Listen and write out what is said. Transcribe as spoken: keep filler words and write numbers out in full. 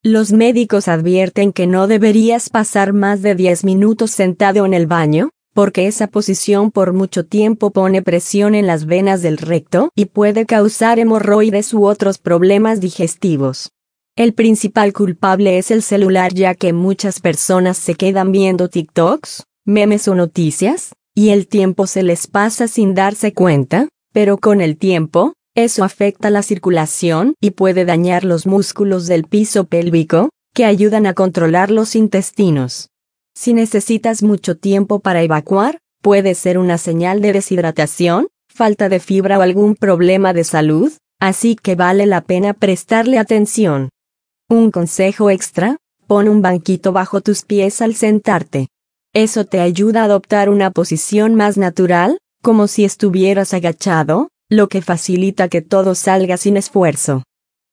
Los médicos advierten que no deberías pasar más de diez minutos sentado en el baño, porque esa posición por mucho tiempo pone presión en las venas del recto y puede causar hemorroides u otros problemas digestivos. El principal culpable es el celular, ya que muchas personas se quedan viendo TikToks, memes o noticias, y el tiempo se les pasa sin darse cuenta, pero con el tiempo, eso afecta la circulación y puede dañar los músculos del piso pélvico, que ayudan a controlar los intestinos. Si necesitas mucho tiempo para evacuar, puede ser una señal de deshidratación, falta de fibra o algún problema de salud, así que vale la pena prestarle atención. Un consejo extra: pon un banquito bajo tus pies al sentarte. Eso te ayuda a adoptar una posición más natural, como si estuvieras agachado, lo que facilita que todo salga sin esfuerzo.